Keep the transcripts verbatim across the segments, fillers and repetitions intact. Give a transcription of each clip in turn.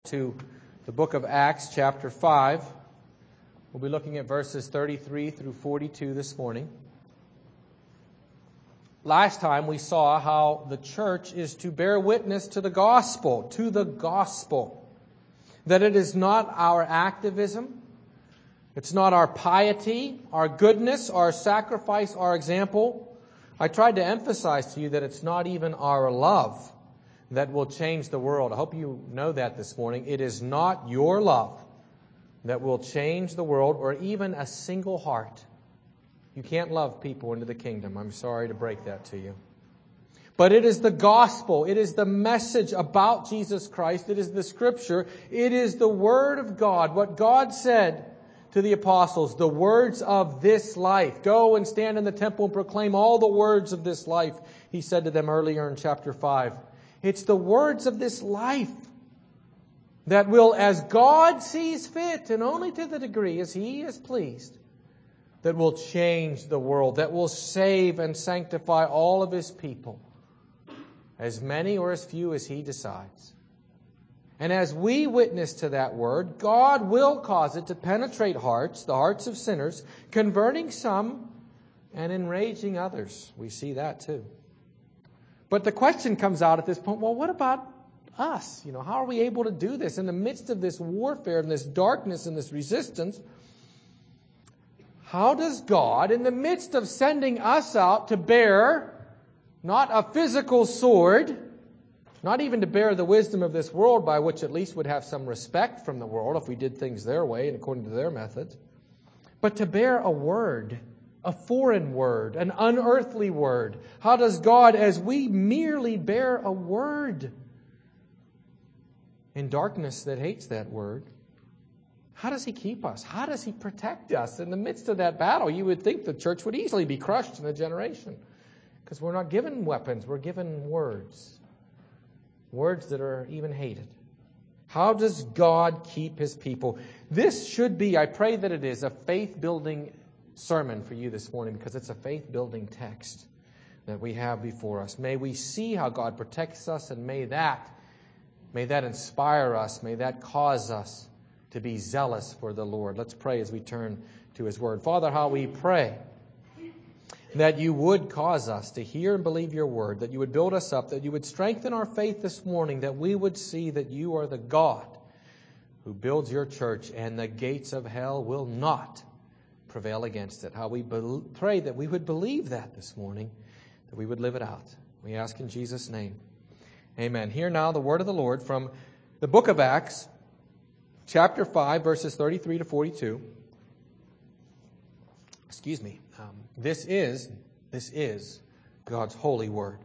To the book of Acts, chapter five. We'll be looking at verses thirty-three through forty-two this morning. Last time we saw how the church is to bear witness to the gospel, to the gospel. That it is not our activism, it's not our piety, our goodness, our sacrifice, our example. I tried to emphasize to you that it's not even our love that will change the world. I hope you know that this morning. It is not your love that will change the world or even a single heart. You can't love people into the kingdom. I'm sorry to break that to you. But it is the gospel. It is the message about Jesus Christ. It is the scripture. It is the word of God. What God said to the apostles, the words of this life. Go and stand in the temple and proclaim all the words of this life. He said to them earlier in chapter five. It's the words of this life that will, as God sees fit, and only to the degree as He is pleased, that will change the world, that will save and sanctify all of His people, as many or as few as He decides. And as we witness to that word, God will cause it to penetrate hearts, the hearts of sinners, converting some and enraging others. We see that too. But the question comes out at this point, well, what about us? You know, how are we able to do this in the midst of this warfare and this darkness and this resistance? How does God, in the midst of sending us out to bear not a physical sword, not even to bear the wisdom of this world, by which at least would have some respect from the world if we did things their way and according to their methods, but to bear a word, a foreign word, an unearthly word? How does God, as we merely bear a word in darkness that hates that word, how does He keep us? How does He protect us in the midst of that battle? You would think the church would easily be crushed in a generation, because we're not given weapons, we're given words. Words that are even hated. How does God keep His people? This should be, I pray that it is, a faith-building sermon for you this morning, because it's a faith-building text that we have before us. May we see how God protects us, and may that, may that inspire us, may that cause us to be zealous for the Lord. Let's pray as we turn to His Word. Father, how we pray that You would cause us to hear and believe Your Word, that You would build us up, that You would strengthen our faith this morning, that we would see that You are the God who builds Your church, and the gates of hell will not prevail against it. How we be- pray that we would believe that this morning, that we would live it out. We ask in Jesus' name. Amen. Hear now the word of the Lord from the book of Acts, chapter five, verses thirty-three to forty-two. Excuse me. Um, this is, this is God's holy word.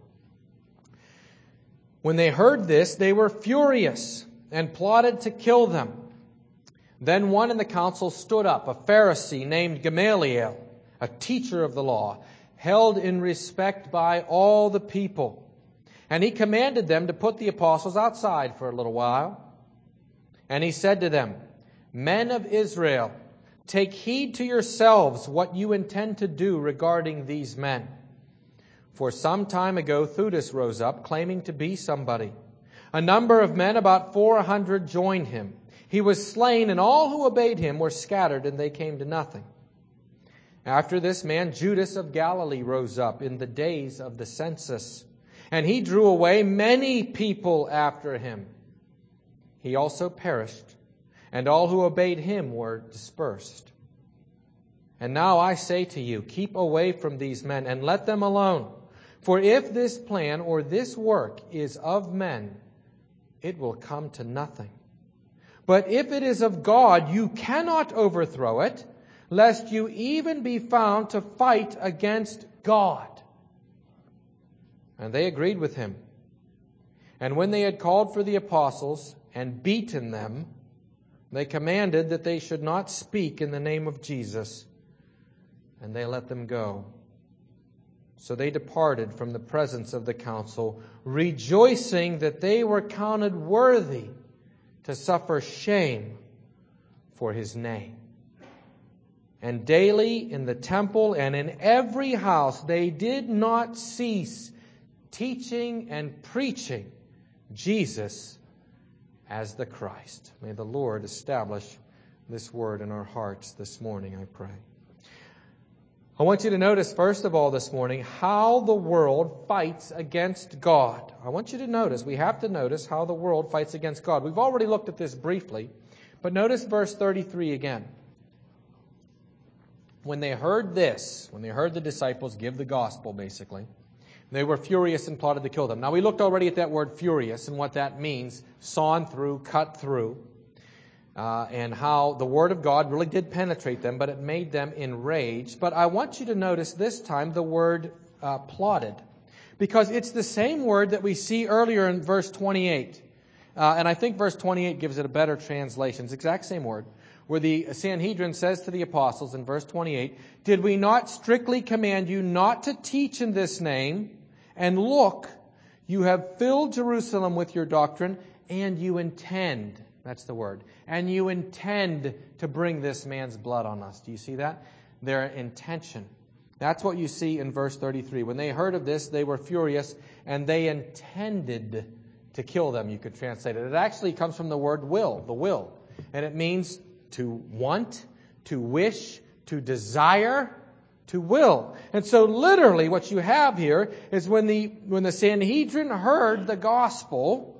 When they heard this, they were furious and plotted to kill them. Then one in the council stood up, a Pharisee named Gamaliel, a teacher of the law, held in respect by all the people. And he commanded them to put the apostles outside for a little while. And he said to them, "Men of Israel, take heed to yourselves what you intend to do regarding these men. For some time ago Theudas rose up, claiming to be somebody. A number of men, about four hundred, joined him. He was slain, and all who obeyed him were scattered, and they came to nothing. After this man, Judas of Galilee rose up in the days of the census, and he drew away many people after him. He also perished, and all who obeyed him were dispersed. And now I say to you, keep away from these men, and let them alone. For if this plan or this work is of men, it will come to nothing. But if it is of God, you cannot overthrow it, lest you even be found to fight against God." And they agreed with him. And when they had called for the apostles and beaten them, they commanded that they should not speak in the name of Jesus, and they let them go. So they departed from the presence of the council, rejoicing that they were counted worthy to suffer shame for His name. And daily in the temple and in every house they did not cease teaching and preaching Jesus as the Christ. May the Lord establish this word in our hearts this morning, I pray. I want you to notice, first of all, this morning, how the world fights against God. I want you to notice, we have to notice how the world fights against God. We've already looked at this briefly, but notice verse thirty-three again. When they heard this, when they heard the disciples give the gospel, basically, they were furious and plotted to kill them. Now, we looked already at that word furious and what that means, sawn through, cut through. Uh, and how the Word of God really did penetrate them, but it made them enraged. But I want you to notice this time the word uh, plotted, because it's the same word that we see earlier in verse twenty-eight. Uh, and I think verse twenty-eight gives it a better translation. It's the exact same word, where the Sanhedrin says to the apostles in verse twenty-eight, "Did we not strictly command you not to teach in this name? And look, you have filled Jerusalem with your doctrine, and you intend..." That's the word. "And you intend to bring this man's blood on us." Do you see that? Their intention. That's what you see in verse thirty-three. When they heard of this, they were furious, and they intended to kill them, you could translate it. It actually comes from the word will, the will. And it means to want, to wish, to desire, to will. And so literally what you have here is when the, when the Sanhedrin heard the gospel,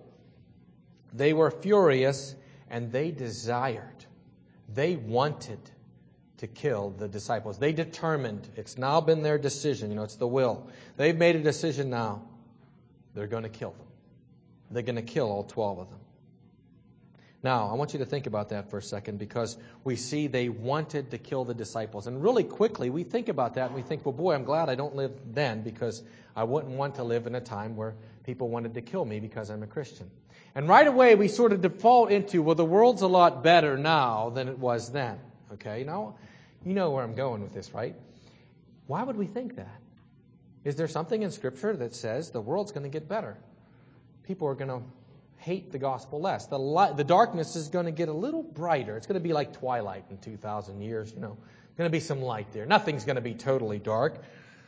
they were furious and they desired, they wanted to kill the disciples. They determined, it's now been their decision, you know, it's the will. They've made a decision now. They're going to kill them. They're going to kill all twelve of them. Now, I want you to think about that for a second, because we see they wanted to kill the disciples. And really quickly, we think about that and we think, well, boy, I'm glad I don't live then, because I wouldn't want to live in a time where people wanted to kill me because I'm a Christian. And right away, we sort of default into, well, the world's a lot better now than it was then. Okay, now, you know where I'm going with this, right? Why would we think that? Is there something in Scripture that says the world's going to get better? People are going to hate the gospel less. The light, the darkness is going to get a little brighter. It's going to be like twilight in two thousand years, you know. Going to be some light there. Nothing's going to be totally dark.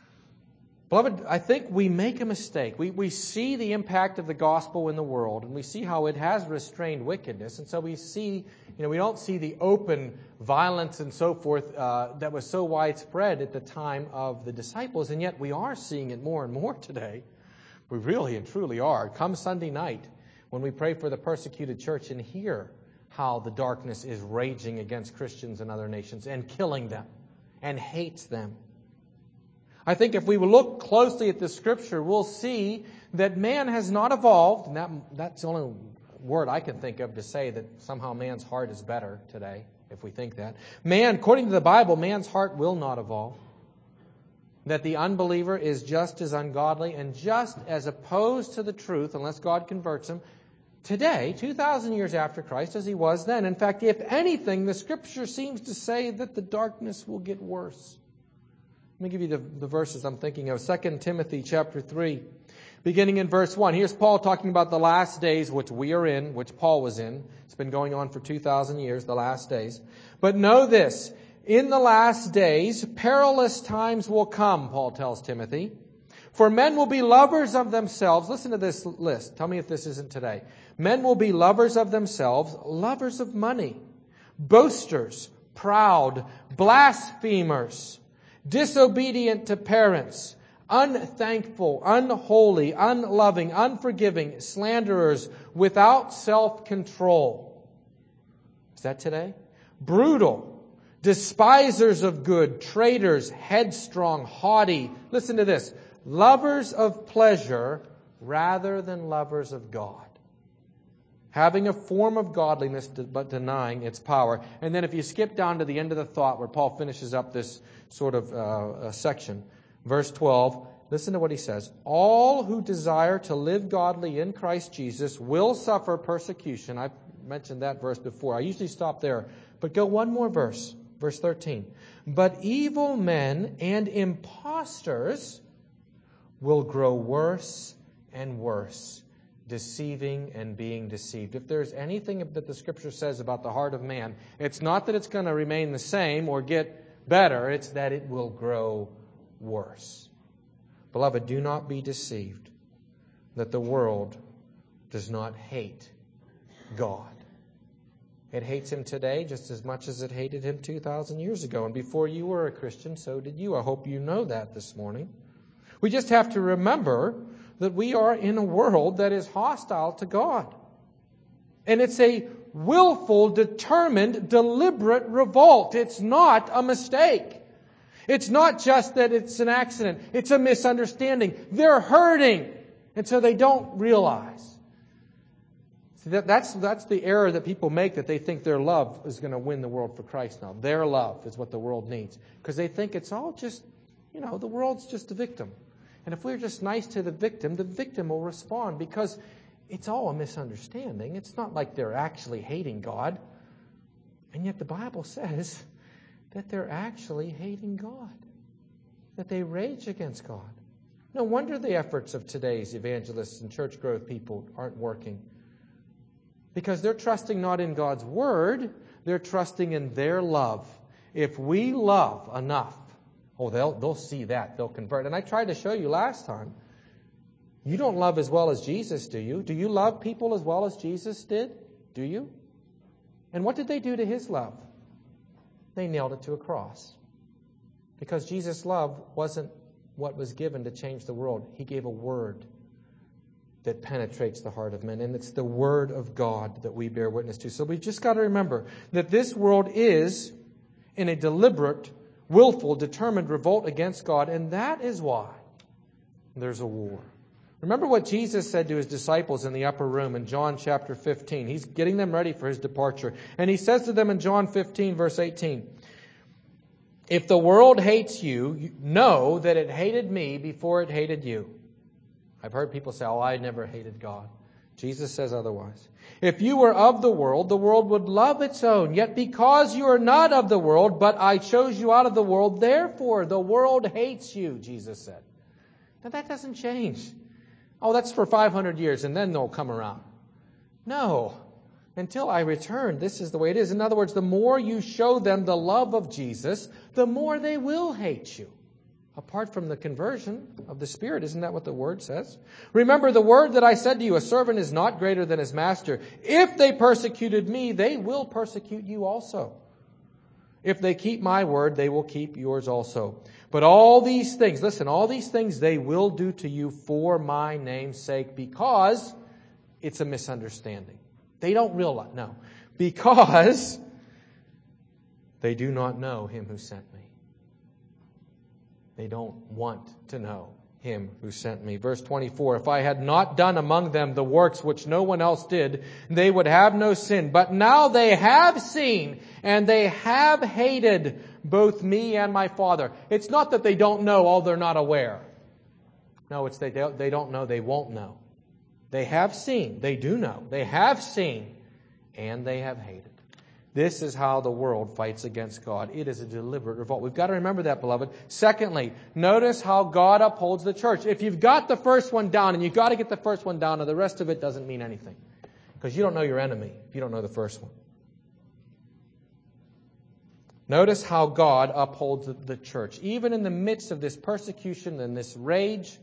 Beloved, I think we make a mistake. We we see the impact of the gospel in the world, and we see how it has restrained wickedness. And so we see, you know, we don't see the open violence and so forth uh, that was so widespread at the time of the disciples, and yet we are seeing it more and more today. We really and truly are. Come Sunday night, when we pray for the persecuted church and hear how the darkness is raging against Christians in other nations and killing them and hates them. I think if we look closely at the Scripture, we'll see that man has not evolved, and that, that's the only word I can think of to say that somehow man's heart is better today, if we think that. Man, according to the Bible, man's heart will not evolve. That the unbeliever is just as ungodly and just as opposed to the truth, unless God converts him, today, two thousand years after Christ, as he was then. In fact, if anything, the Scripture seems to say that the darkness will get worse. Let me give you the, the verses I'm thinking of. Second Timothy chapter three, beginning in verse one. Here's Paul talking about the last days, which we are in, which Paul was in. It's been going on for two thousand years, the last days. "But know this, in the last days, perilous times will come," Paul tells Timothy. "For men will be lovers of themselves." Listen to this list. Tell me if this isn't today. "Men will be lovers of themselves, lovers of money, boasters, proud, blasphemers, disobedient to parents, unthankful, unholy, unloving, unforgiving, slanderers, without self-control." Is that today? "Brutal, despisers of good, traitors, headstrong, haughty." Listen to this. "Lovers of pleasure rather than lovers of God. Having a form of godliness, but denying its power." And then if you skip down to the end of the thought where Paul finishes up this sort of uh, section, verse twelve, listen to what he says. "All who desire to live godly in Christ Jesus will suffer persecution." I've mentioned that verse before. I usually stop there. But go one more verse, verse thirteen. "But evil men and impostors will grow worse and worse, deceiving and being deceived." If there's anything that the Scripture says about the heart of man, it's not that it's going to remain the same or get better, it's that it will grow worse. Beloved, do not be deceived that the world does not hate God. It hates him today just as much as it hated him two thousand years ago. And before you were a Christian, so did you. I hope you know that this morning. We just have to remember that we are in a world that is hostile to God. And it's a willful, determined, deliberate revolt. It's not a mistake. It's not just that it's an accident. It's a misunderstanding. They're hurting, and so they don't realize. See, that, that's, that's the error that people make, that they think their love is going to win the world for Christ now. Their love is what the world needs. Because they think it's all just, you know, the world's just a victim. And if we're just nice to the victim, the victim will respond, because it's all a misunderstanding. It's not like they're actually hating God. And yet the Bible says that they're actually hating God, that they rage against God. No wonder the efforts of today's evangelists and church growth people aren't working. Because they're trusting not in God's Word, they're trusting in their love. If we love enough, oh, they'll, they'll see that, they'll convert. And I tried to show you last time, you don't love as well as Jesus, do you? Do you love people as well as Jesus did? Do you? And what did they do to His love? They nailed it to a cross. Because Jesus' love wasn't what was given to change the world. He gave a word that penetrates the heart of men. And it's the Word of God that we bear witness to. So we've just got to remember that this world is in a deliberate, willful, determined revolt against God. And that is why there's a war. Remember what Jesus said to His disciples in the upper room in John chapter fifteen. He's getting them ready for His departure. And He says to them in John fifteen, verse eighteen, "If the world hates you, know that it hated me before it hated you." I've heard people say, "Oh, I never hated God." Jesus says otherwise. "If you were of the world, the world would love its own. Yet because you are not of the world, but I chose you out of the world, therefore the world hates you," Jesus said. Now that doesn't change. Oh, that's for five hundred years and then they'll come around. No. Until I return, this is the way it is. In other words, the more you show them the love of Jesus, the more they will hate you. Apart from the conversion of the Spirit, isn't that what the Word says? "Remember the word that I said to you, a servant is not greater than his master. If they persecuted me, they will persecute you also. If they keep my word, they will keep yours also. But all these things," listen, "all these things they will do to you for my name's sake," because it's a misunderstanding. They don't realize, no, because they do not know Him who sent me. They don't want to know Him who sent me. Verse twenty-four, "If I had not done among them the works which no one else did, they would have no sin. But now they have seen, and they have hated both me and my Father." It's not that they don't know, oh, they're not aware. No, it's they don't, they don't know, they won't know. They have seen, they do know, they have seen, and they have hated. This is how the world fights against God. It is a deliberate revolt. We've got to remember that, beloved. Secondly, notice how God upholds the church. If you've got the first one down, and you've got to get the first one down, and the rest of it doesn't mean anything. Because you don't know your enemy if you don't know the first one. Notice how God upholds the church. Even in the midst of this persecution and this rage,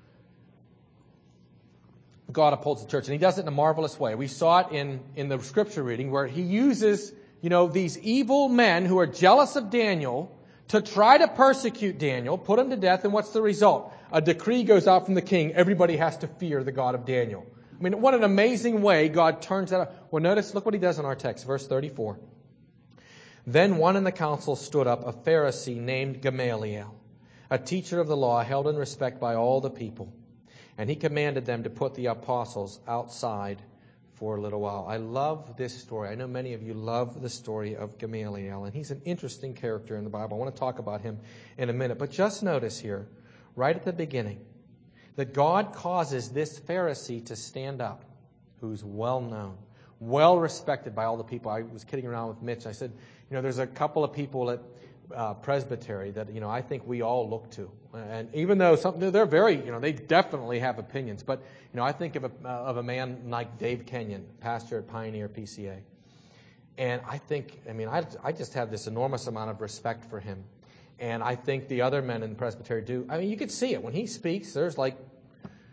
God upholds the church. And He does it in a marvelous way. We saw it in, in the scripture reading where He uses, you know, these evil men who are jealous of Daniel to try to persecute Daniel, put him to death, and what's the result? A decree goes out from the king. Everybody has to fear the God of Daniel. I mean, what an amazing way God turns that out. Well, notice, look what He does in our text, verse thirty-four. "Then one in the council stood up, a Pharisee named Gamaliel, a teacher of the law held in respect by all the people. And he commanded them to put the apostles outside for a little while." I love this story. I know many of you love the story of Gamaliel, and he's an interesting character in the Bible. I want to talk about him in a minute. But just notice here, right at the beginning, that God causes this Pharisee to stand up, who's well known, well respected by all the people. I was kidding around with Mitch. I said, you know, there's a couple of people at Uh, presbytery that, you know, I think we all look to. And even though some, they're very, you know, they definitely have opinions. But, you know, I think of a, uh, of a man like Dave Kenyon, pastor at Pioneer P C A. And I think, I mean, I, I just have this enormous amount of respect for him. And I think the other men in the presbytery do. I mean, you could see it. When he speaks, there's like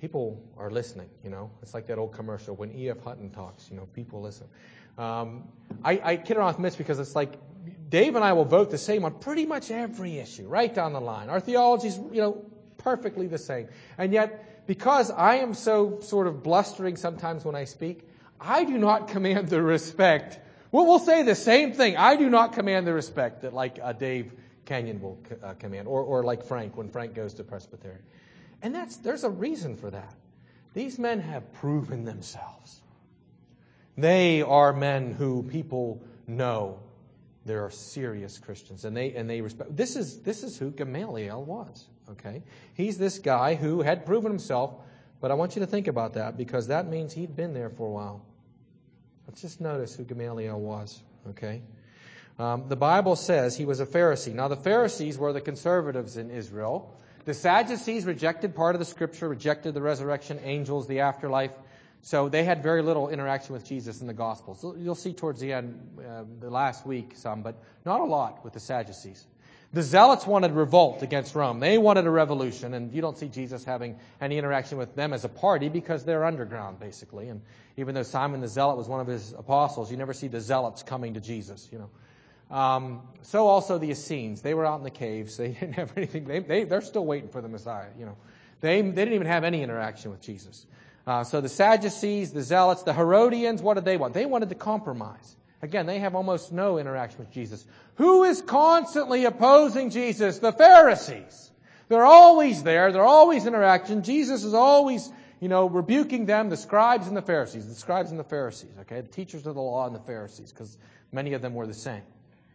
people are listening, you know. It's like that old commercial, when E F. Hutton talks, you know, people listen. Um, I, I kid around with Mitch because it's like Dave and I will vote the same on pretty much every issue, right down the line. Our theology's, you know, perfectly the same. And yet, because I am so sort of blustering sometimes when I speak, I do not command the respect. Well, we'll say the same thing. I do not command the respect that like uh, Dave Kenyon will uh, command, or, or like Frank when Frank goes to Presbyterian. And that's there's a reason for that. These men have proven themselves. They are men who people know they are serious Christians, and they and they respect. This is this is who Gamaliel was. Okay, he's this guy who had proven himself. But I want you to think about that, because that means he'd been there for a while. Let's just notice who Gamaliel was. Okay, um, the Bible says he was a Pharisee. Now the Pharisees were the conservatives in Israel. The Sadducees rejected part of the Scripture, rejected the resurrection, angels, the afterlife. So they had very little interaction with Jesus in the Gospels. So you'll see towards the end, uh, the last week, some, but not a lot with the Sadducees. The Zealots wanted revolt against Rome. They wanted a revolution, and you don't see Jesus having any interaction with them as a party because they're underground, basically. And even though Simon the Zealot was one of his apostles, you never see the Zealots coming to Jesus, you know. Um, so also the Essenes. They were out in the caves. They didn't have anything. They, they, they're still waiting for the Messiah, you know. They, they didn't even have any interaction with Jesus. Uh, so the Sadducees, the Zealots, the Herodians, what did they want? They wanted to compromise. Again, they have almost no interaction with Jesus. Who is constantly opposing Jesus? The Pharisees. They're always there. They're always interaction. Jesus is always, you know, rebuking them, the scribes and the Pharisees. The scribes and the Pharisees, okay? The teachers of the law and the Pharisees, because many of them were the same.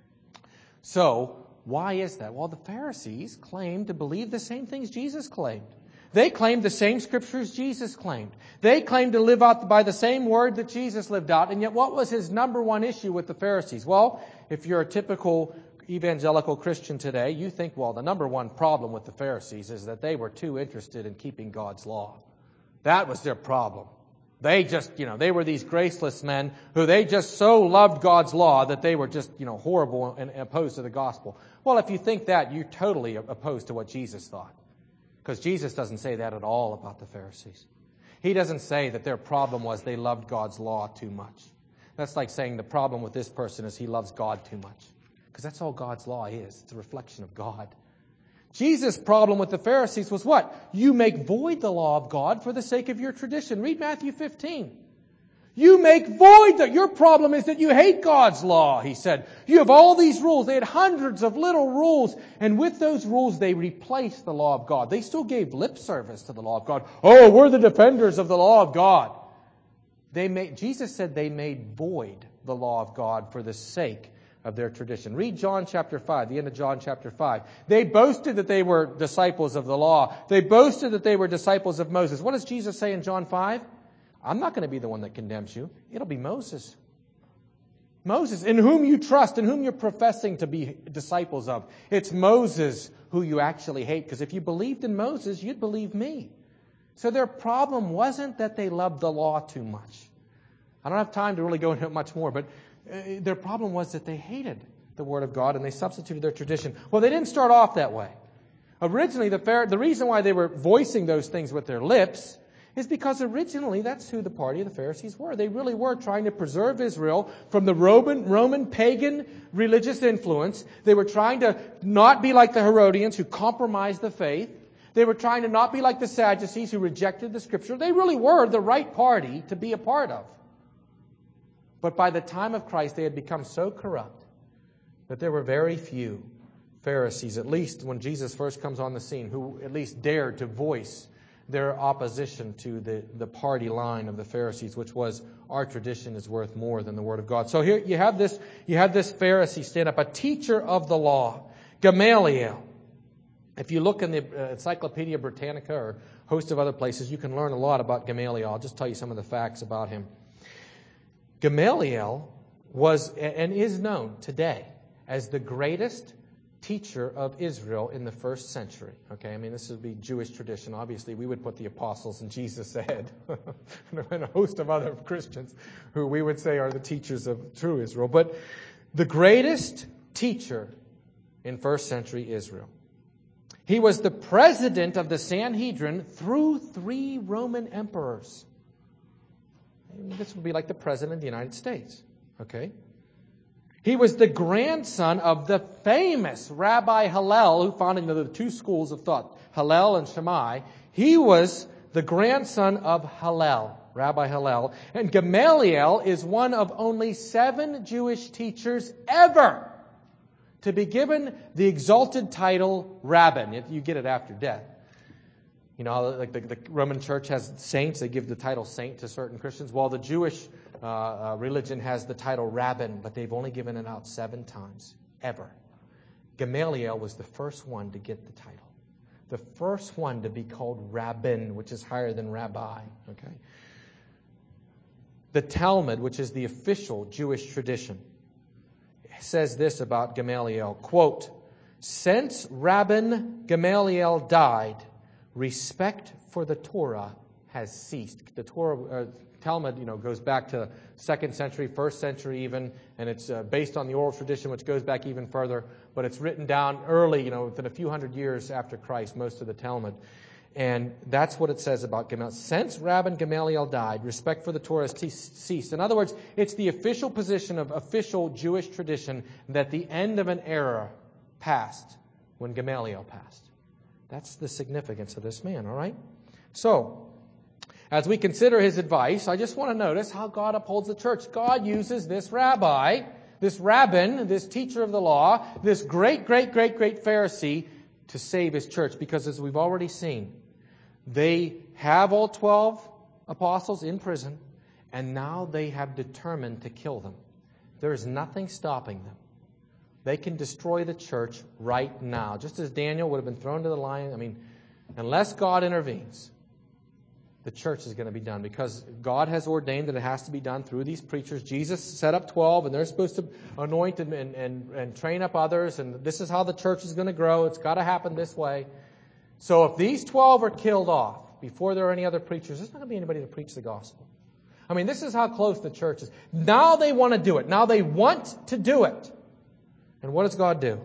So, why is that? Well, the Pharisees claimed to believe the same things Jesus claimed. They claimed the same scriptures Jesus claimed. They claimed to live out by the same word that Jesus lived out. And yet what was his number one issue with the Pharisees? Well, if you're a typical evangelical Christian today, you think, well, the number one problem with the Pharisees is that they were too interested in keeping God's law. That was their problem. They just, you know, they were these graceless men who they just so loved God's law that they were just, you know, horrible and opposed to the gospel. Well, if you think that, you're totally opposed to what Jesus thought. Because Jesus doesn't say that at all about the Pharisees. He doesn't say that their problem was they loved God's law too much. That's like saying the problem with this person is he loves God too much. Because that's all God's law is. It's a reflection of God. Jesus' problem with the Pharisees was what? You make void the law of God for the sake of your tradition. Read Matthew fifteen. You make void that your problem is that you hate God's law, he said. You have all these rules. They had hundreds of little rules. And with those rules, they replaced the law of God. They still gave lip service to the law of God. Oh, we're the defenders of the law of God. They made, Jesus said they made void the law of God for the sake of their tradition. Read John chapter five, the end of John chapter five. They boasted that they were disciples of the law. They boasted that they were disciples of Moses. What does Jesus say in John five? I'm not going to be the one that condemns you. It'll be Moses. Moses, in whom you trust, in whom you're professing to be disciples of. It's Moses who you actually hate. Because if you believed in Moses, you'd believe me. So their problem wasn't that they loved the law too much. I don't have time to really go into it much more, but uh, their problem was that they hated the Word of God and they substituted their tradition. Well, they didn't start off that way. Originally, the, Phar- the reason why they were voicing those things with their lips is because originally that's who the party of the Pharisees were. They really were trying to preserve Israel from the Roman, Roman pagan religious influence. They were trying to not be like the Herodians who compromised the faith. They were trying to not be like the Sadducees who rejected the Scripture. They really were the right party to be a part of. But by the time of Christ, they had become so corrupt that there were very few Pharisees, at least when Jesus first comes on the scene, who at least dared to voice their opposition to the, the party line of the Pharisees, which was, our tradition is worth more than the Word of God. So here you have this, you have this Pharisee stand up, a teacher of the law, Gamaliel. If you look in the uh, Encyclopedia Britannica or a host of other places, you can learn a lot about Gamaliel. I'll just tell you some of the facts about him. Gamaliel was and is known today as the greatest teacher of Israel in the first century. Okay, I mean, this would be Jewish tradition. Obviously, we would put the apostles and Jesus ahead, and a host of other Christians who we would say are the teachers of true Israel. But the greatest teacher in first century Israel. He was the president of the Sanhedrin through three Roman emperors. This would be like the president of the United States. Okay? He was the grandson of the famous Rabbi Hillel, who founded the two schools of thought, Hillel and Shammai. He was the grandson of Hillel, Rabbi Hillel. And Gamaliel is one of only seven Jewish teachers ever to be given the exalted title rabbin. You get it after death. You know, like the, the Roman Church has saints. They give the title saint to certain Christians. Well, the Jewish uh, uh, religion has the title rabbin, but they've only given it out seven times, ever. Gamaliel was the first one to get the title. The first one to be called rabbin, which is higher than rabbi. Okay. The Talmud, which is the official Jewish tradition, says this about Gamaliel, quote, "Since Rabbin Gamaliel died, respect for the Torah has ceased." The Torah, uh, Talmud, you know, goes back to second century, first century even, and it's uh, based on the oral tradition, which goes back even further. But it's written down early, you know, within a few hundred years after Christ, most of the Talmud. And that's what it says about Gamaliel. Since Rabbin Gamaliel died, respect for the Torah has te- ceased. In other words, it's the official position of official Jewish tradition that the end of an era passed when Gamaliel passed. That's the significance of this man, all right? So, as we consider his advice, I just want to notice how God upholds the church. God uses this rabbi, this rabbin, this teacher of the law, this great, great, great, great Pharisee to save his church. Because as we've already seen, they have all twelve apostles in prison, and now they have determined to kill them. There is nothing stopping them. They can destroy the church right now. Just as Daniel would have been thrown to the lion. I mean, unless God intervenes, the church is going to be done. Because God has ordained that it has to be done through these preachers. Jesus set up twelve, and they're supposed to anoint and, and, and, and train up others. And this is how the church is going to grow. It's got to happen this way. So if these twelve are killed off before there are any other preachers, there's not going to be anybody to preach the gospel. I mean, this is how close the church is. Now they want to do it. Now they want to do it. And what does God do?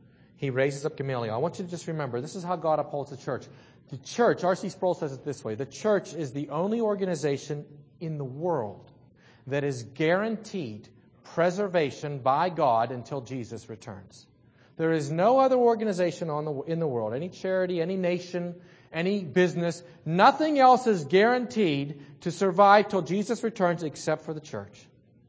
He raises up Gamaliel. I want you to just remember, this is how God upholds the church. The church, R C Sproul says it this way, the church is the only organization in the world that is guaranteed preservation by God until Jesus returns. There is no other organization on the, in the world, any charity, any nation, any business, nothing else is guaranteed to survive till Jesus returns except for the church.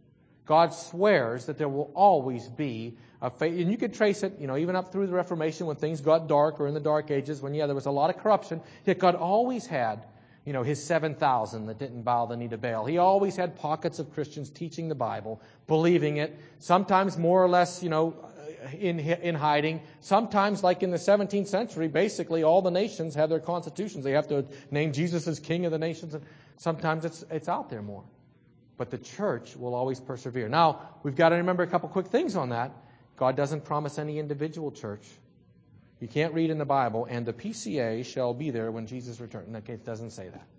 God swears that there will always be a faith, and you can trace it, you know, even up through the Reformation when things got dark, or in the Dark Ages when, yeah, there was a lot of corruption, yet God always had, you know, His seven thousand that didn't bow the knee to Baal. He always had pockets of Christians teaching the Bible, believing it, sometimes more or less, you know, in in hiding. Sometimes, like in the seventeenth century, basically all the nations have their constitutions. They have to name Jesus as King of the nations, and sometimes it's it's out there more. But the church will always persevere. Now, we've got to remember a couple quick things on that. God doesn't promise any individual church. You can't read in the Bible, and the P C A shall be there when Jesus returns. No, it doesn't say that.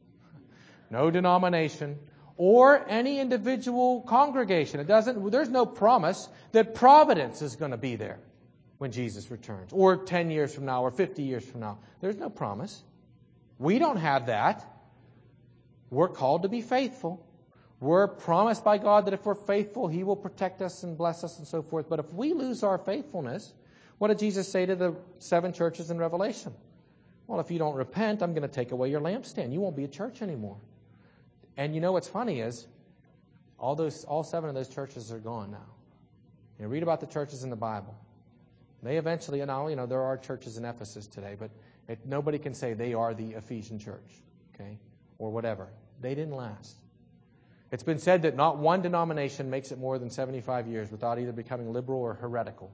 No denomination or any individual congregation. It doesn't. There's no promise that Providence is going to be there when Jesus returns, or ten years from now, or fifty years from now. There's no promise. We don't have that. We're called to be faithful. We're promised by God that if we're faithful, He will protect us and bless us and so forth. But if we lose our faithfulness, what did Jesus say to the seven churches in Revelation? Well, if you don't repent, I'm going to take away your lampstand. You won't be a church anymore. And you know what's funny is, all those, all seven of those churches are gone now. You know, read about the churches in the Bible. They eventually, and now, you know, there are churches in Ephesus today, but it, nobody can say they are the Ephesian church, okay, or whatever. They didn't last. It's been said that not one denomination makes it more than seventy-five years without either becoming liberal or heretical.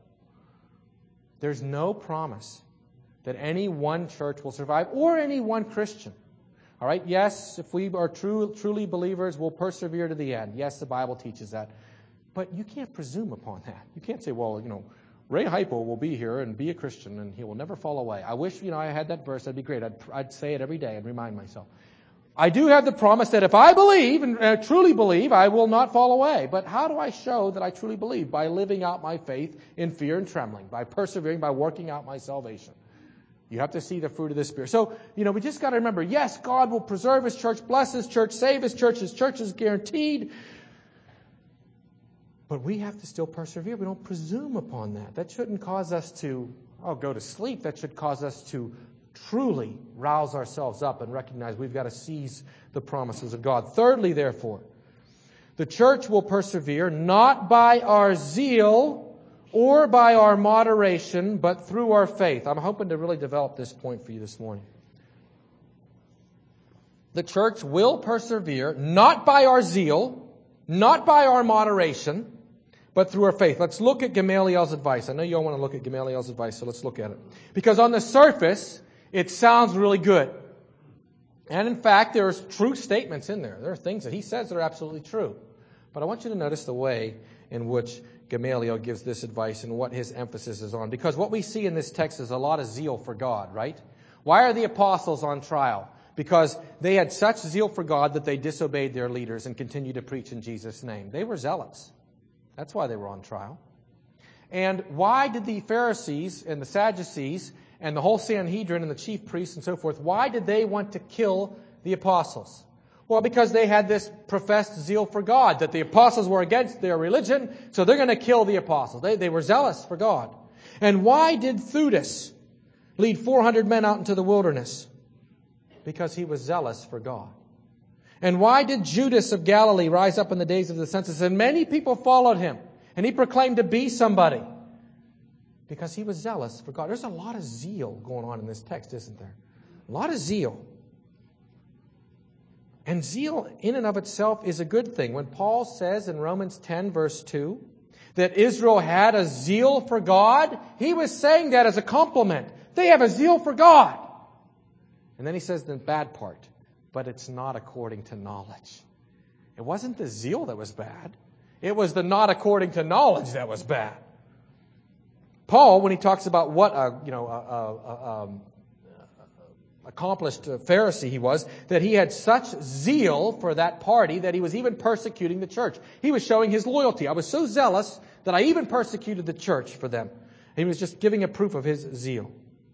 There's no promise that any one church will survive, or any one Christian. All right, yes, if we are true, truly believers, we'll persevere to the end. Yes, the Bible teaches that. But you can't presume upon that. You can't say, well, you know, Ray Hypo will be here and be a Christian and he will never fall away. I wish, you know, I had that verse. That'd be great. I'd, I'd say it every day and remind myself. I do have the promise that if I believe and uh, truly believe, I will not fall away. But how do I show that I truly believe? By living out my faith in fear and trembling, by persevering, by working out my salvation. You have to see the fruit of the Spirit. So, you know, we just got to remember, yes, God will preserve His church, bless His church, save His church. His church is guaranteed. But we have to still persevere. We don't presume upon that. That shouldn't cause us to, oh, go to sleep. That should cause us to truly rouse ourselves up and recognize we've got to seize the promises of God. Thirdly, therefore, the church will persevere not by our zeal or by our moderation, but through our faith. I'm hoping to really develop this point for you this morning. The church will persevere not by our zeal, not by our moderation, but through our faith. Let's look at Gamaliel's advice. I know you all want to look at Gamaliel's advice, so let's look at it. Because on the surface, it sounds really good. And in fact, there's true statements in there. There are things that he says that are absolutely true. But I want you to notice the way in which Gamaliel gives this advice and what his emphasis is on. Because what we see in this text is a lot of zeal for God, right? Why are the apostles on trial? Because they had such zeal for God that they disobeyed their leaders and continued to preach in Jesus' name. They were zealous. That's why they were on trial. And why did the Pharisees and the Sadducees and the whole Sanhedrin and the chief priests and so forth, why did they want to kill the apostles? Well, because they had this professed zeal for God, that the apostles were against their religion, so they're going to kill the apostles. They, they were zealous for God. And why did Theudas lead four hundred men out into the wilderness? Because he was zealous for God. And why did Judas of Galilee rise up in the days of the census? And many people followed him. And he proclaimed to be somebody. Because he was zealous for God. There's a lot of zeal going on in this text, isn't there? A lot of zeal. And zeal in and of itself is a good thing. When Paul says in Romans ten verse two that Israel had a zeal for God, he was saying that as a compliment. They have a zeal for God. And then he says the bad part. But it's not according to knowledge. It wasn't the zeal that was bad. It was the not according to knowledge that was bad. Paul, when he talks about what a you know a, a, a, um, accomplished Pharisee he was, that he had such zeal for that party that he was even persecuting the church. He was showing his loyalty. I was so zealous that I even persecuted the church for them. He was just giving a proof of his zeal.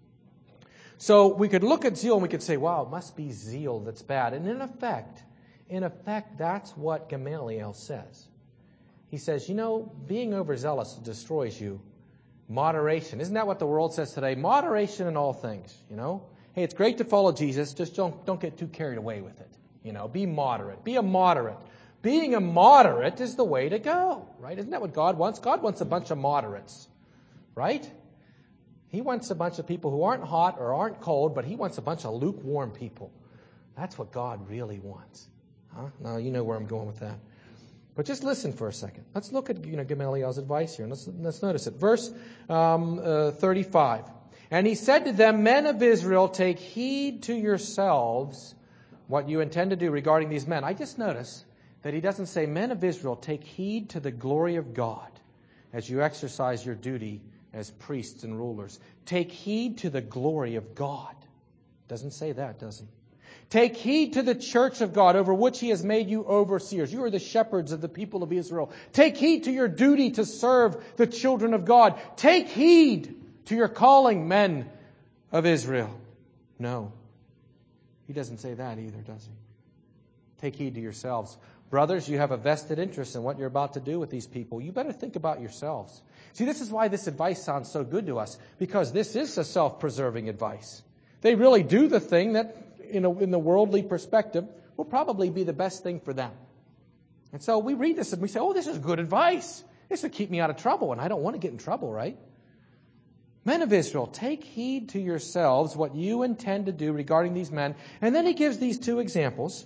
So we could look at zeal and we could say, wow, it must be zeal that's bad. And in effect, in effect, that's what Gamaliel says. He says, you know, being overzealous destroys you. Moderation. Isn't that what the world says today? Moderation in all things, you know. Hey, it's great to follow Jesus. Just don't, don't get too carried away with it. You know, be moderate. Be a moderate. Being a moderate is the way to go, right? Isn't that what God wants? God wants a bunch of moderates, right? He wants a bunch of people who aren't hot or aren't cold, but He wants a bunch of lukewarm people. That's what God really wants. Huh? Now, you know where I'm going with that. But just listen for a second. Let's look at you know Gamaliel's advice here. Let's, let's notice it. Verse um, uh, thirty-five. And he said to them, men of Israel, take heed to yourselves what you intend to do regarding these men. I just notice that he doesn't say, men of Israel, take heed to the glory of God as you exercise your duty as priests and rulers. Take heed to the glory of God. Doesn't say that, does he? Take heed to the church of God over which He has made you overseers. You are the shepherds of the people of Israel. Take heed to your duty to serve the children of God. Take heed to your calling, men of Israel. No. He doesn't say that either, does he? Take heed to yourselves. Brothers, you have a vested interest in what you're about to do with these people. You better think about yourselves. See, this is why this advice sounds so good to us, because this is a self-preserving advice. They really do the thing that, in, a, in the worldly perspective, will probably be the best thing for them. And so we read this and we say, oh, this is good advice. This will keep me out of trouble, and I don't want to get in trouble, right? Men of Israel, take heed to yourselves what you intend to do regarding these men. And then he gives these two examples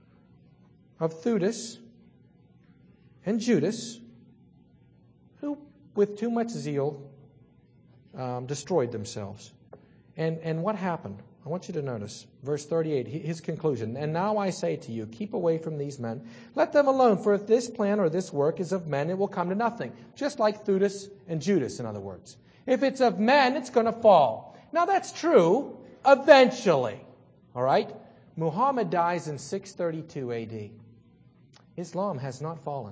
of Theudas and Judas, who, with too much zeal, um, destroyed themselves. And, and what happened? I want you to notice verse thirty-eight, his conclusion. And now I say to you, keep away from these men. Let them alone, for if this plan or this work is of men, it will come to nothing. Just like Theudas and Judas, in other words. If it's of men, it's going to fall. Now that's true eventually. All right? Muhammad dies in six thirty-two A D. Islam has not fallen.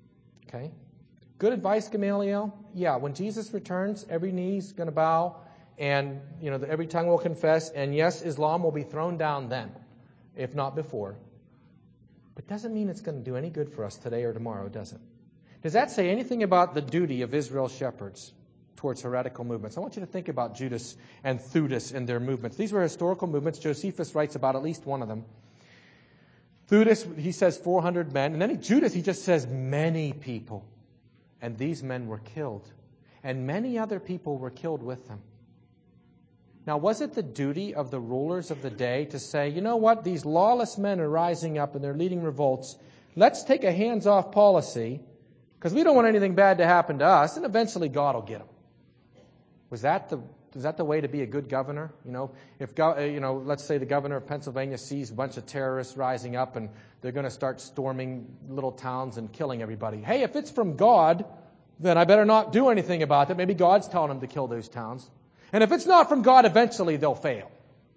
Okay? Good advice, Gamaliel. Yeah, when Jesus returns, every knee's going to bow and you know every tongue will confess, and yes, Islam will be thrown down then, if not before. But doesn't mean it's going to do any good for us today or tomorrow, does it? Does that say anything about the duty of Israel's shepherds towards heretical movements? I want you to think about Judas and Theudas and their movements. These were historical movements. Josephus writes about at least one of them. Theudas, he says four hundred men. And then he, Judas, he just says many people. And these men were killed. And many other people were killed with them. Now, was it the duty of the rulers of the day to say, you know what, these lawless men are rising up and they're leading revolts. Let's take a hands-off policy because we don't want anything bad to happen to us, and eventually God will get them. Was that the was that the way to be a good governor? You know, if you know, let's say the governor of Pennsylvania sees a bunch of terrorists rising up and they're going to start storming little towns and killing everybody. Hey, if it's from God, then I better not do anything about it. Maybe God's telling them to kill those towns. And if it's not from God, eventually they'll fail.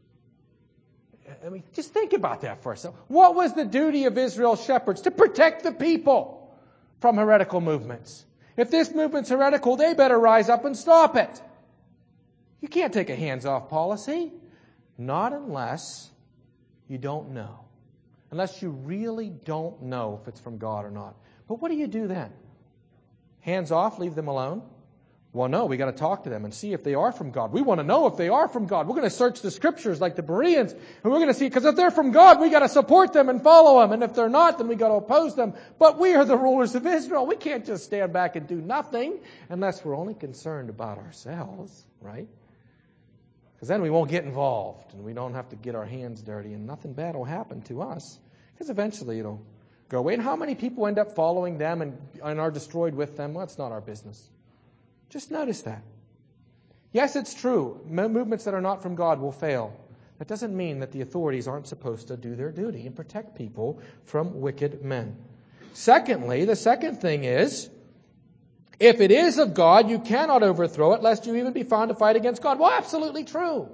I mean, just think about that for a second. What was the duty of Israel's shepherds? To protect the people from heretical movements. If this movement's heretical, they better rise up and stop it. You can't take a hands-off policy. Not unless you don't know. Unless you really don't know if it's from God or not. But what do you do then? Hands off, leave them alone? Well, no, we got to talk to them and see if they are from God. We want to know if they are from God. We're going to search the Scriptures like the Bereans, and we're going to see, because if they're from God, we got to support them and follow them. And if they're not, then we got to oppose them. But we are the rulers of Israel. We can't just stand back and do nothing unless we're only concerned about ourselves, right? Because then we won't get involved and we don't have to get our hands dirty and nothing bad will happen to us. Because eventually it'll go away. And how many people end up following them and, and are destroyed with them? Well, that's not our business. Just notice that. Yes, it's true. Movements that are not from God will fail. That doesn't mean that the authorities aren't supposed to do their duty and protect people from wicked men. Secondly, the second thing is, if it is of God, you cannot overthrow it, lest you even be found to fight against God. Well, absolutely true.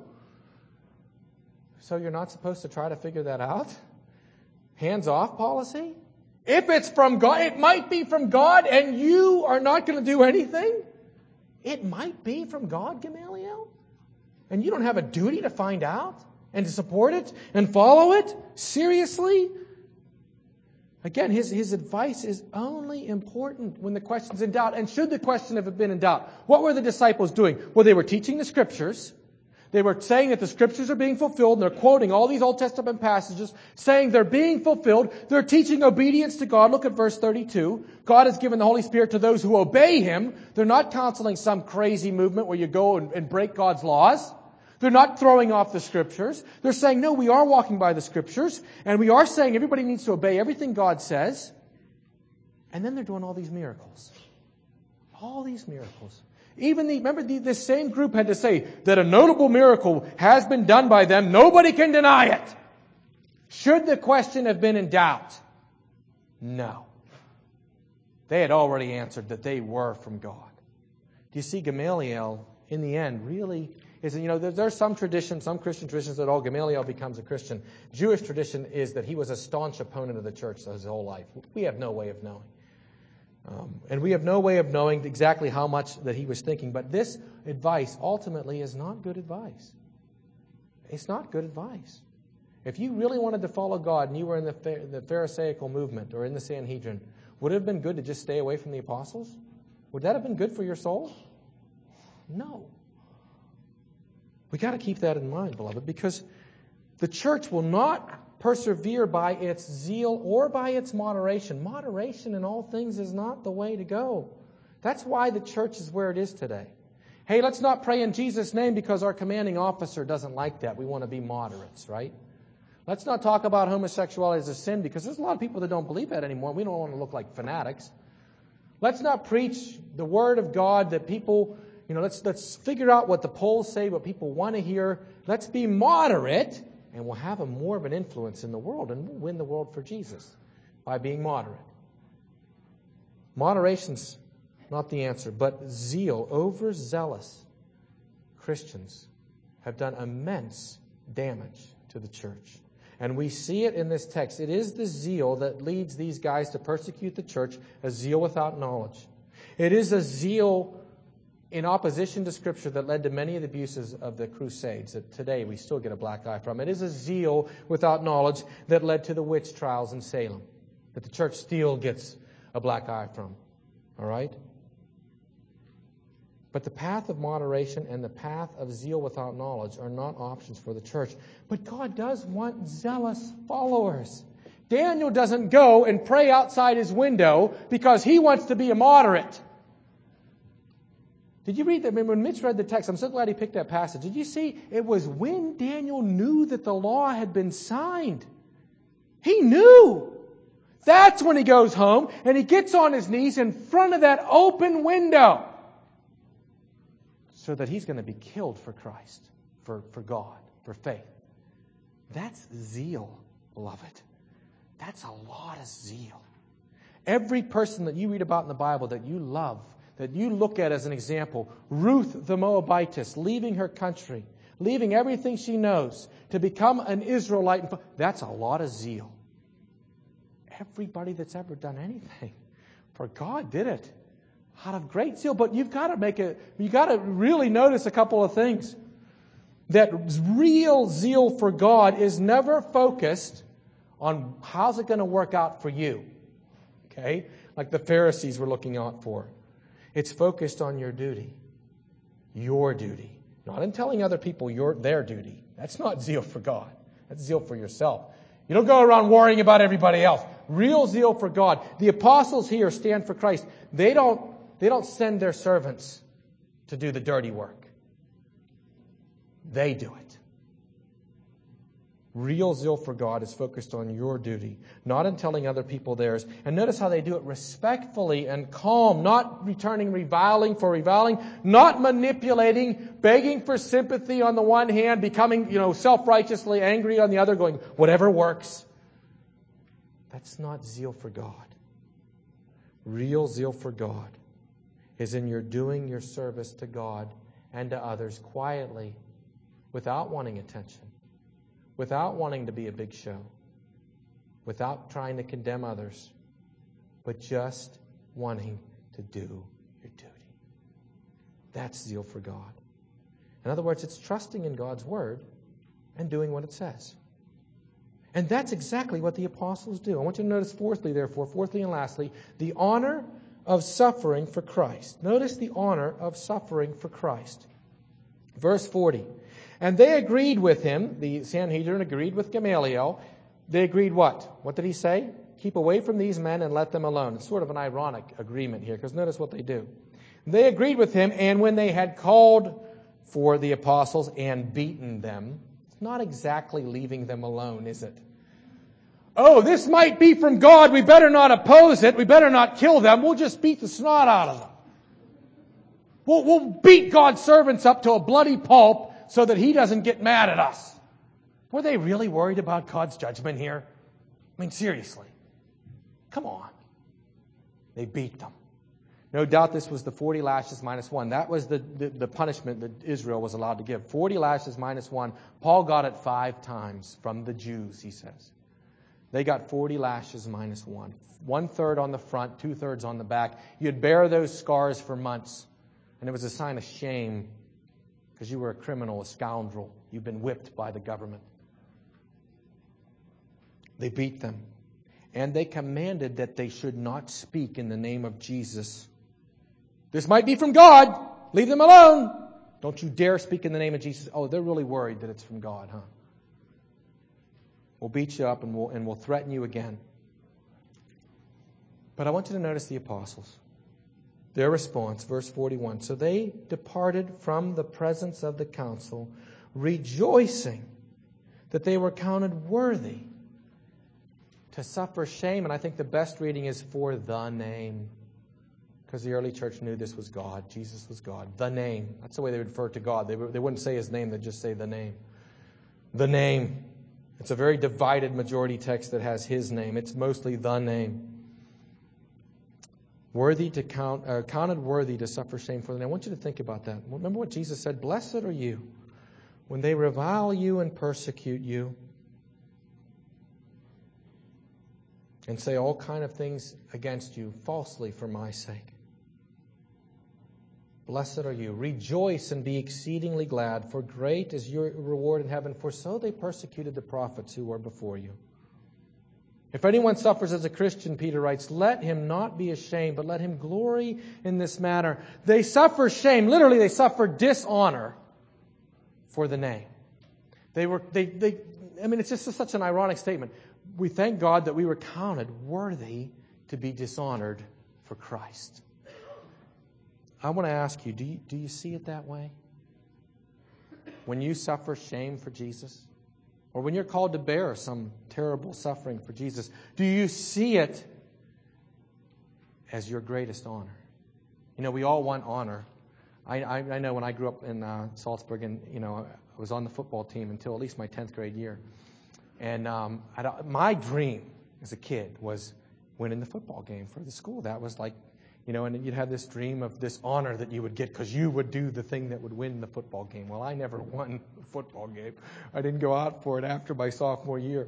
So you're not supposed to try to figure that out? Hands-off policy? If it's from God, it might be from God, and you are not going to do anything? It might be from God, Gamaliel. And you don't have a duty to find out and to support it and follow it? Seriously? Again, his, his advice is only important when the question's in doubt. And should the question have been in doubt, what were the disciples doing? Well, they were teaching the Scriptures. They were saying that the Scriptures are being fulfilled, and they're quoting all these Old Testament passages, saying they're being fulfilled. They're teaching obedience to God. Look at verse thirty-two. God has given the Holy Spirit to those who obey Him. They're not counseling some crazy movement where you go and, and break God's laws. They're not throwing off the Scriptures. They're saying, no, we are walking by the Scriptures, and we are saying everybody needs to obey everything God says. And then they're doing all these miracles. All these miracles. Even the, remember, the, this same group had to say that a notable miracle has been done by them. Nobody can deny it. Should the question have been in doubt? No. They had already answered that they were from God. Do you see, Gamaliel, in the end, really is, you know, there, there's some tradition, some Christian traditions that, oh, Gamaliel becomes a Christian. Jewish tradition is that he was a staunch opponent of the church his whole life. We have no way of knowing. Um, and we have no way of knowing exactly how much that he was thinking. But this advice ultimately is not good advice. It's not good advice. If you really wanted to follow God and you were in the, the Pharisaical movement or in the Sanhedrin, would it have been good to just stay away from the apostles? Would that have been good for your soul? No. We got to keep that in mind, beloved, because the church will not persevere by its zeal or by its moderation. Moderation in all things is not the way to go. That's why the church is where it is today. Hey, let's not pray in Jesus' name because our commanding officer doesn't like that. We want to be moderates, right? Let's not talk about homosexuality as a sin because there's a lot of people that don't believe that anymore. We don't want to look like fanatics. Let's not preach the Word of God that people, you know, let's, let's figure out what the polls say, what people want to hear. Let's be moderate. And we'll have a more of an influence in the world, and we'll win the world for Jesus by being moderate. Moderation's not the answer, but zeal, overzealous Christians have done immense damage to the church. And we see it in this text. It is the zeal that leads these guys to persecute the church, a zeal without knowledge. It is a zeal in opposition to Scripture that led to many of the abuses of the Crusades that today we still get a black eye from. It is a zeal without knowledge that led to the witch trials in Salem, that the church still gets a black eye from. All right? But the path of moderation and the path of zeal without knowledge are not options for the church. But God does want zealous followers. Daniel doesn't go and pray outside his window because he wants to be a moderate. Did you read that? Remember when Mitch read the text, I'm so glad he picked that passage. Did you see? It was when Daniel knew that the law had been signed. He knew. That's when he goes home and he gets on his knees in front of that open window so that he's going to be killed for Christ, for, for God, for faith. That's zeal, beloved. That's a lot of zeal. Every person that you read about in the Bible that you love, that you look at as an example, Ruth the Moabitess, leaving her country, leaving everything she knows to become an Israelite, that's a lot of zeal. Everybody that's ever done anything for God did it out of great zeal. But you've got to make it, you've got to really notice a couple of things. That real zeal for God is never focused on how's it going to work out for you. Okay? Like the Pharisees were looking out for. It's focused on your duty. Your duty. Not in telling other people your their duty. That's not zeal for God. That's zeal for yourself. You don't go around worrying about everybody else. Real zeal for God. The apostles here stand for Christ. They don't, they don't send their servants to do the dirty work. They do it. Real zeal for God is focused on your duty, not in telling other people theirs. And notice how they do it respectfully and calm, not returning reviling for reviling, not manipulating, begging for sympathy on the one hand, becoming, you know, self-righteously angry on the other, going, whatever works. That's not zeal for God. Real zeal for God is in your doing your service to God and to others quietly, without wanting attention. Without wanting to be a big show, without trying to condemn others, but just wanting to do your duty. That's zeal for God. In other words, it's trusting in God's Word and doing what it says. And that's exactly what the apostles do. I want you to notice fourthly, therefore, fourthly and lastly, the honor of suffering for Christ. Notice the honor of suffering for Christ. Verse forty. And they agreed with him, the Sanhedrin agreed with Gamaliel. They agreed what? What did he say? Keep away from these men and let them alone. It's sort of an ironic agreement here, because notice what they do. They agreed with him, and when they had called for the apostles and beaten them, it's not exactly leaving them alone, is it? Oh, this might be from God. We better not oppose it. We better not kill them. We'll just beat the snot out of them. We'll, we'll beat God's servants up to a bloody pulp so that He doesn't get mad at us. Were they really worried about God's judgment here? I mean, seriously. Come on. They beat them. No doubt this was the forty lashes minus one. That was the, the, the punishment that Israel was allowed to give. forty lashes minus one. Paul got it five times from the Jews, he says. They got forty lashes minus one. One third on the front, two thirds on the back. You'd bear those scars for months. And it was a sign of shame because you were a criminal, a scoundrel. You've been whipped by the government. They beat them. And they commanded that they should not speak in the name of Jesus. This might be from God. Leave them alone. Don't you dare speak in the name of Jesus. Oh, they're really worried that it's from God, huh? We'll beat you up and we'll, and we'll threaten you again. But I want you to notice the apostles. Their response, verse forty-one. So they departed from the presence of the council, rejoicing that they were counted worthy to suffer shame. And I think the best reading is for the name. Because the early church knew this was God. Jesus was God. The name. That's the way they would refer to God. They, they wouldn't say His name. They'd just say the name. The name. It's a very divided majority text that has His name. It's mostly the name. Worthy to count, uh, counted worthy to suffer shame for the name. I want you to think about that. Remember what Jesus said, blessed are you when they revile you and persecute you and say all kind of things against you falsely for my sake. Blessed are you. Rejoice and be exceedingly glad, for great is your reward in heaven, for so they persecuted the prophets who were before you. If anyone suffers as a Christian, Peter writes, let him not be ashamed, but let him glory in this matter. They suffer shame. Literally, they suffer dishonor for the name. They were, they, they, I mean, it's just such an ironic statement. We thank God that we were counted worthy to be dishonored for Christ. I want to ask you, do you, do you see it that way? When you suffer shame for Jesus? Or when you're called to bear some terrible suffering for Jesus, do you see it as your greatest honor? You know, we all want honor. I, I, I know when I grew up in uh, Salzburg, and you know, I was on the football team until at least my tenth grade year. And um, I, my dream as a kid was winning the football game for the school. That was like, you know, and you'd have this dream of this honor that you would get because you would do the thing that would win the football game. Well, I never won the football game. I didn't go out for it after my sophomore year.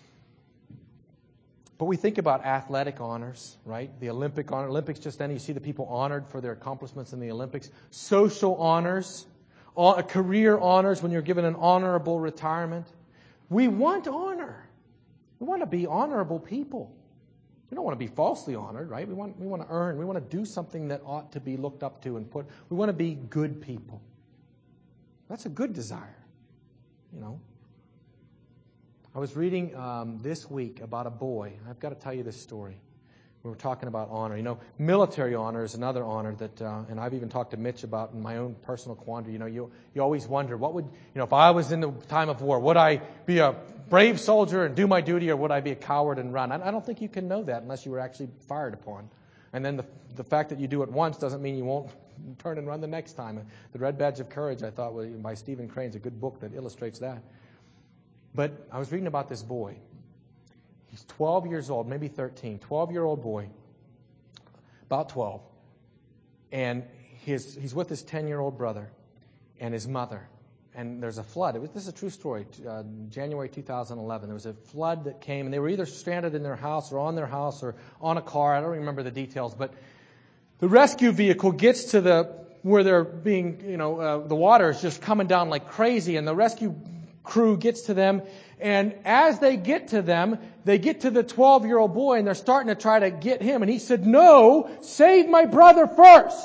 But we think about athletic honors, right? The Olympic honor. Olympics just then, you see the people honored for their accomplishments in the Olympics. Social honors, career honors when you're given an honorable retirement. We want honor. We want to be honorable people. We don't want to be falsely honored, right? We want we want to earn. We want to do something that ought to be looked up to and put. We want to be good people. That's a good desire, you know. I was reading um, this week about a boy. I've got to tell you this story. We were talking about honor. You know, military honor is another honor that, uh, and I've even talked to Mitch about in my own personal quandary. You know, you you always wonder, what would, you know, if I was in the time of war, would I be a brave soldier and do my duty, or would I be a coward and run? I, I don't think you can know that unless you were actually fired upon. And then the the fact that you do it once doesn't mean you won't turn and run the next time. The Red Badge of Courage, I thought, was by Stephen Crane, is a good book that illustrates that. But I was reading about this boy. He's twelve years old, maybe thirteen, twelve-year-old boy, about twelve. And his, he's with his ten-year-old brother and his mother. And there's a flood. It was, this is a true story. Uh, January two thousand eleven, there was a flood that came, and they were either stranded in their house or on their house or on a car. I don't remember the details, but the rescue vehicle gets to the where they're being, you know, uh, the water is just coming down like crazy, and the rescue crew gets to them. And as they get to them, they get to the twelve-year-old boy, and they're starting to try to get him. And he said, "No, save my brother first."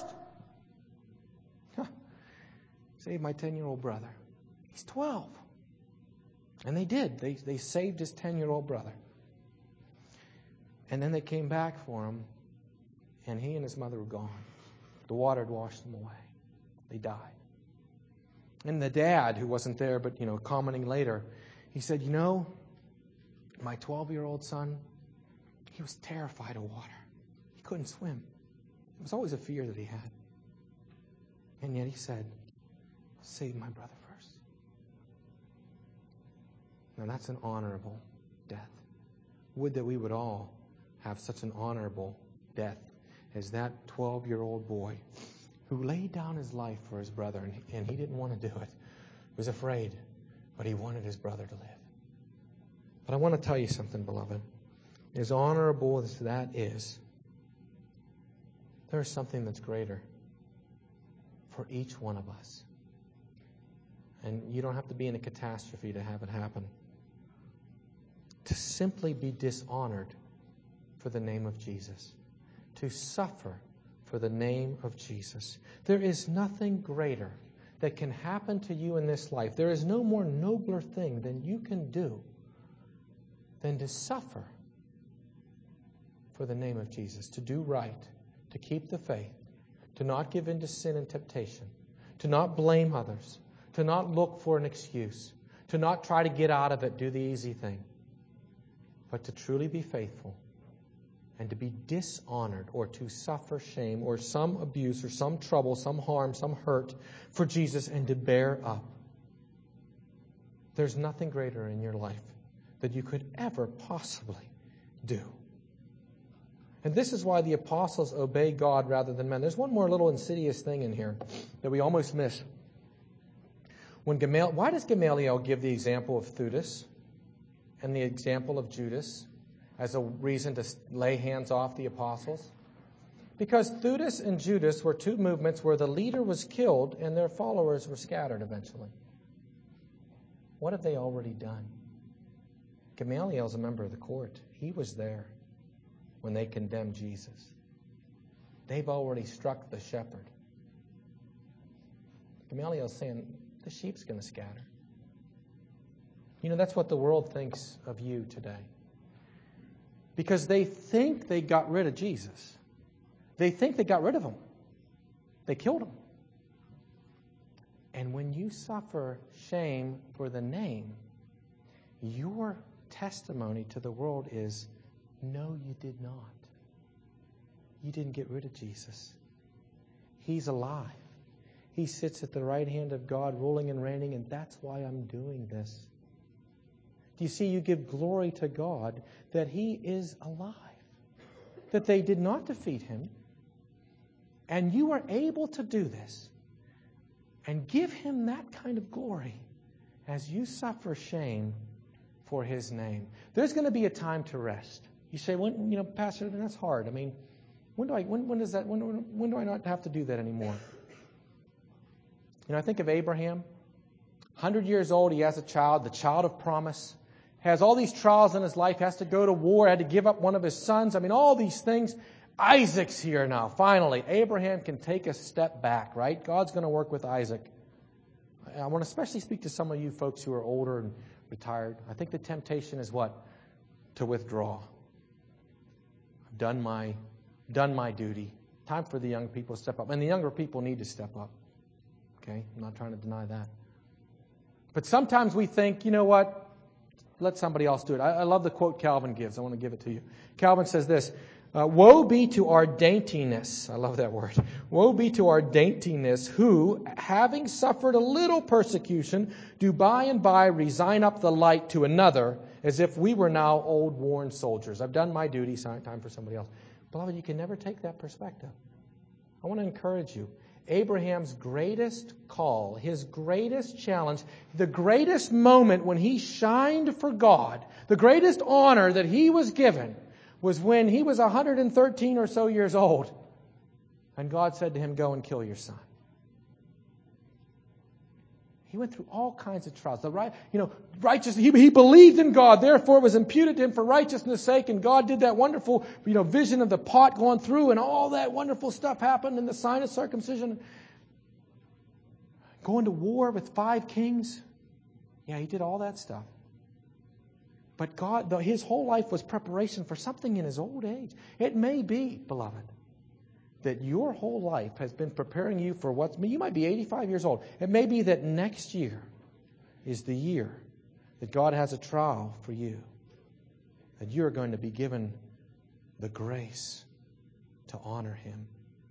Save my ten-year-old brother. He's twelve. And they did. They they saved his ten-year-old brother. And then they came back for him, and he and his mother were gone. The water had washed them away. They died. And the dad, who wasn't there, but, you know, commenting later, he said, "You know, my twelve-year-old son, he was terrified of water. He couldn't swim. It was always a fear that he had. And yet he said, save my brother first." Now that's an honorable death. Would that we would all have such an honorable death as that twelve-year-old boy who laid down his life for his brother, and, and he didn't want to do it. He was afraid, but he wanted his brother to live. But I want to tell you something, beloved. As honorable as that is, there's something that's greater for each one of us. And you don't have to be in a catastrophe to have it happen. To simply be dishonored for the name of Jesus. To suffer for the name of Jesus. There is nothing greater that can happen to you in this life. There is no more nobler thing than you can do than to suffer for the name of Jesus. To do right. To keep the faith. To not give in to sin and temptation. To not blame others. To not look for an excuse. To not try to get out of it, do the easy thing. But to truly be faithful. And to be dishonored or to suffer shame or some abuse or some trouble, some harm, some hurt for Jesus, and to bear up. There's nothing greater in your life that you could ever possibly do. And this is why the apostles obey God rather than men. There's one more little insidious thing in here that we almost miss. When Gamaliel, why does Gamaliel give the example of Theudas and the example of Judas as a reason to lay hands off the apostles? Because Theudas and Judas were two movements where the leader was killed and their followers were scattered eventually. What have they already done? Gamaliel's a member of the court. He was there when they condemned Jesus. They've already struck the shepherd. Gamaliel's saying, the sheep's going to scatter. You know, that's what the world thinks of you today. Because they think they got rid of Jesus. They think they got rid of him. They killed him. And when you suffer shame for the name, your testimony to the world is, no, you did not. You didn't get rid of Jesus. He's alive. He sits at the right hand of God, ruling and reigning, and that's why I'm doing this. Do you see, you give glory to God that He is alive, that they did not defeat Him, and you are able to do this and give Him that kind of glory as you suffer shame for His name. There's going to be a time to rest. You say, "When, you know, Pastor, that's hard. I mean, when do I? When, when does that? When, when do I not have to do that anymore?" You know, I think of Abraham, one hundred years old. He has a child, the child of promise. Has all these trials in his life. Has to go to war. Had to give up one of his sons. I mean, all these things. Isaac's here now. Finally, Abraham can take a step back. Right? God's going to work with Isaac. I want to especially speak to some of you folks who are older and retired. I think the temptation is what? To withdraw. I've done my, done my duty. Time for the young people to step up. And the younger people need to step up. Okay? I'm not trying to deny that. But sometimes we think, you know what? Let somebody else do it. I, I love the quote Calvin gives. I want to give it to you. Calvin says this, uh, woe be to our daintiness. I love that word. Woe be to our daintiness who, having suffered a little persecution, do by and by resign up the light to another as if we were now old worn soldiers. I've done my duty. Time for somebody else. Beloved, you can never take that perspective. I want to encourage you. Abraham's greatest call, his greatest challenge, the greatest moment when he shined for God, the greatest honor that he was given was when he was one hundred thirteen or so years old. And God said to him, go and kill your son. He went through all kinds of trials. The right, you know, righteous. He, he believed in God, therefore it was imputed to him for righteousness' sake. And God did that wonderful, you know, vision of the pot going through, and all that wonderful stuff happened, and the sign of circumcision. Going to war with five kings. Yeah, he did all that stuff. But God, his whole life was preparation for something in his old age. It may be, beloved, that your whole life has been preparing you for what's... You might be eighty-five years old. It may be that next year is the year that God has a trial for you. That you're going to be given the grace to honor Him.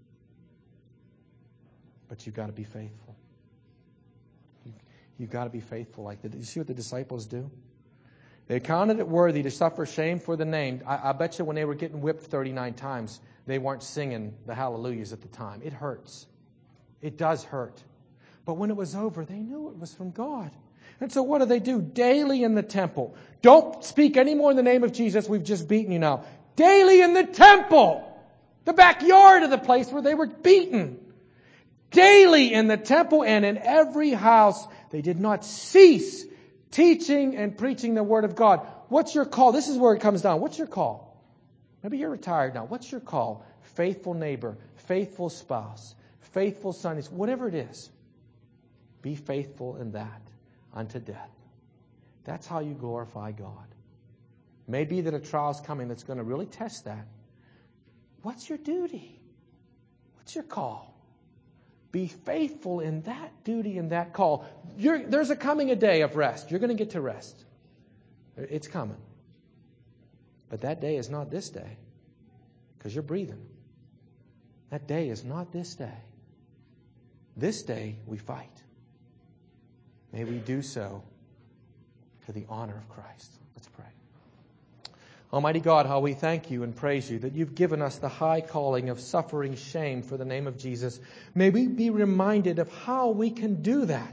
But you've got to be faithful. You've got to be faithful. Like the, you see what the disciples do? They counted it worthy to suffer shame for the name. I, I bet you when they were getting whipped thirty-nine times, they weren't singing the hallelujahs at the time. It hurts. It does hurt. But when it was over, they knew it was from God. And so what do they do? Daily in the temple. Don't speak any more in the name of Jesus. We've just beaten you now. Daily in the temple. The backyard of the place where they were beaten. Daily in the temple and in every house. They did not cease teaching and preaching the Word of God. What's your call? This is where it comes down. What's your call? Maybe you're retired now. What's your call? Faithful neighbor, faithful spouse, faithful son, whatever it is. Be faithful in that unto death. That's how you glorify God. Maybe that a trial's coming that's going to really test that. What's your duty? What's your call? Be faithful in that duty and that call. You're, there's a coming a day of rest. You're going to get to rest. It's coming. But that day is not this day, because you're breathing. That day is not this day. This day we fight. May we do so to the honor of Christ. Let's pray. Almighty God, how we thank you and praise you that you've given us the high calling of suffering shame for the name of Jesus. May we be reminded of how we can do that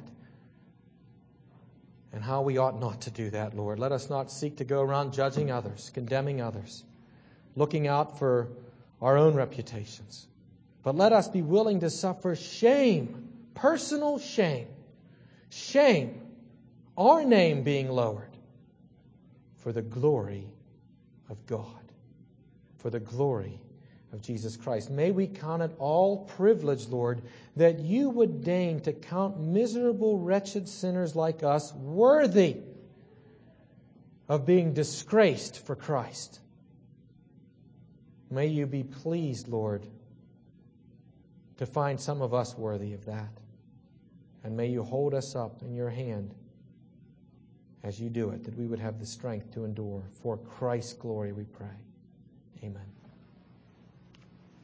and how we ought not to do that, Lord. Let us not seek to go around judging others, condemning others, looking out for our own reputations. But let us be willing to suffer shame, personal shame, shame, our name being lowered for the glory of God, for the glory of Jesus Christ. May we count it all privilege, Lord, that you would deign to count miserable, wretched sinners like us worthy of being disgraced for Christ. May you be pleased, Lord, to find some of us worthy of that. And may you hold us up in your hand as you do it, that we would have the strength to endure. For Christ's glory we pray. Amen.